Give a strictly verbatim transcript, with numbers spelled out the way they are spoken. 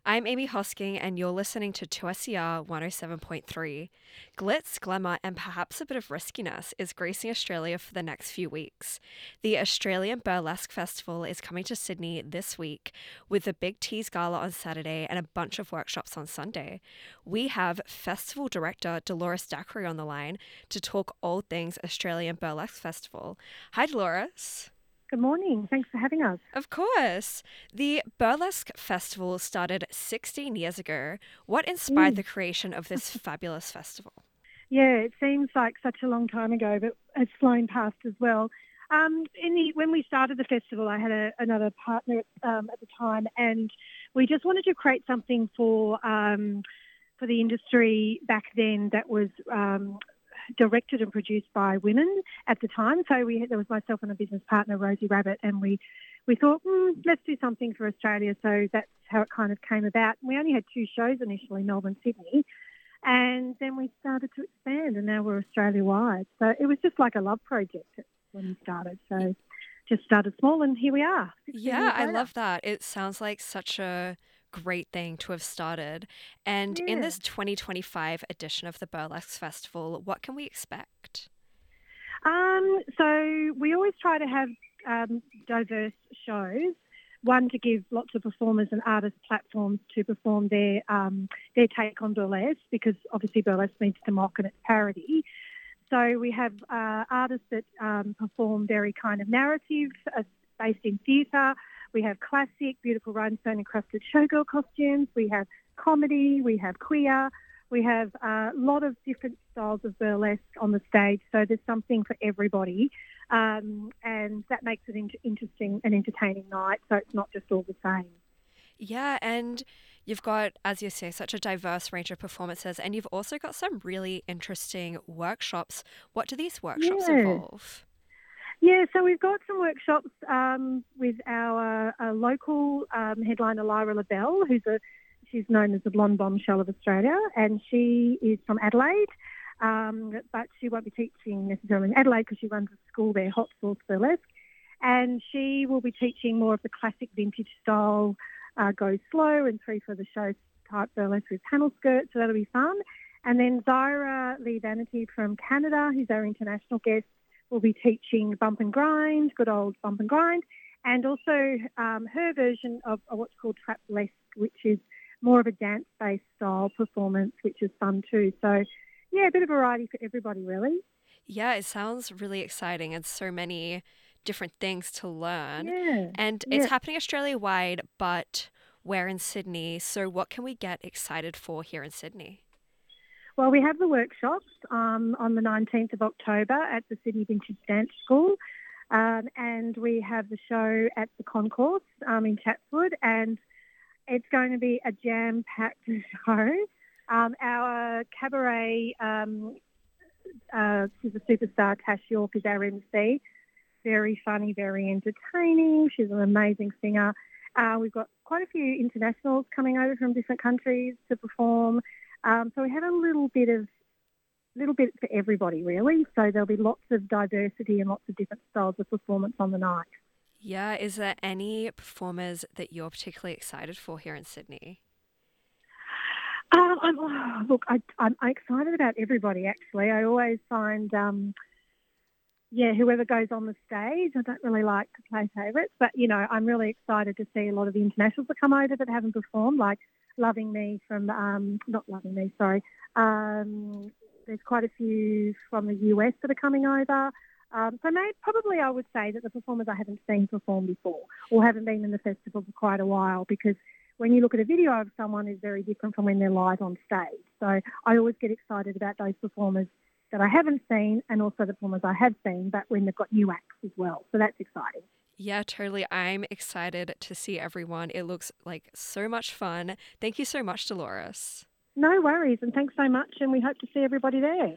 I'm Amy Hosking, and you're listening to two S E R one oh seven point three. Glitz, glamour, and perhaps a bit of riskiness is gracing Australia for the next few weeks. The Australian Burlesque Festival is coming to Sydney this week, with the Big Tease Gala on Saturday and a bunch of workshops on Sunday. We have Festival Director Dolores Dacre on the line to talk all things Australian Burlesque Festival. Hi, Dolores. Good morning. Thanks for having us. Of course. The Burlesque Festival started sixteen years ago. What inspired Mm. the creation of this fabulous festival? Yeah, it seems like such a long time ago, but it's flown past as well. Um, in the, when we started the festival, I had a, another partner um, at the time, and we just wanted to create something for um, for the industry back then that was um, directed and produced by women at the time. So we there was myself and a business partner, Rosie Rabbit, and we we thought, mm, let's do something for Australia. So that's how it kind of came about. We only had two shows initially, Melbourne, Sydney, and then we started to expand, and now we're Australia-wide. So it was just like a love project when we started. So just started small, and here we are. sixteen Yeah, years I later. love that. It sounds like such a great thing to have started. And in Yeah. this twenty twenty-five edition of the Burlesque Festival, what can we expect? Um, so we always try to have um, diverse shows. One, to give lots of performers and artists platforms to perform their um, their take on burlesque, because obviously burlesque means to mock and it's parody. So we have uh, artists that um, perform very kind of narrative, uh, based in theatre. We have classic, beautiful rhinestone encrusted showgirl costumes. We have comedy. We have queer. We have a lot of different styles of burlesque on the stage. So there's something for everybody. Um, and that makes it an interesting and entertaining night. So it's not just all the same. Yeah, and you've got, as you say, such a diverse range of performances, and you've also got some really interesting workshops. What do these workshops Yeah. involve? Yeah, so we've got some workshops um, with our uh, local um, headliner, Lyra LaBelle, who's a she's known as the blonde bombshell of Australia, and she is from Adelaide, um, but she won't be teaching necessarily in Adelaide because she runs a school there, Hot Sauce Burlesque, and she will be teaching more of the classic vintage style, uh, go slow and three for the show type burlesque with panel skirts, so that'll be fun. And then Zyra Lee Vanity from Canada, who's our international guest, will be teaching bump and grind, good old bump and grind, and also um, her version of, of what's called trap-lesque, which is more of a dance-based style performance, which is fun too. So, yeah, a bit of variety for everybody, really. Yeah, it sounds really exciting and so many different things to learn. Yeah, And it's yeah. happening Australia wide, but we're in Sydney. So, what can we get excited for here in Sydney? Well, we have the workshops um, on the nineteenth of October at the Sydney Vintage Dance School, um, and we have the show at the Concourse um, in Chatswood, and it's going to be a jam-packed show. Um, our cabaret, um, uh, she's a superstar, Tash York, is our M C. Very funny, very entertaining. She's an amazing singer. Uh, we've got quite a few internationals coming over from different countries to perform. Um, so we have a little bit of little bit for everybody, really. So there'll be lots of diversity and lots of different styles of performance on the night. Yeah, is there any performers that you're particularly excited for here in Sydney? Um, I'm, oh, look, I, I'm excited about everybody, actually. I always find, um, yeah, whoever goes on the stage, I don't really like to play favourites, but, you know, I'm really excited to see a lot of the internationals that come over that haven't performed, like Loving Me from, um, not Loving Me, sorry. Um, there's quite a few from the U S that are coming over. Um, so maybe, probably I would say that the performers I haven't seen perform before or haven't been in the festival for quite a while, because when you look at a video of someone is very different from when they're live on stage. So I always get excited about those performers that I haven't seen and also the performers I have seen, but when they've got new acts as well. So that's exciting. Yeah, totally. I'm excited to see everyone. It looks like so much fun. Thank you so much, Dolores. No worries, and thanks so much, and we hope to see everybody there.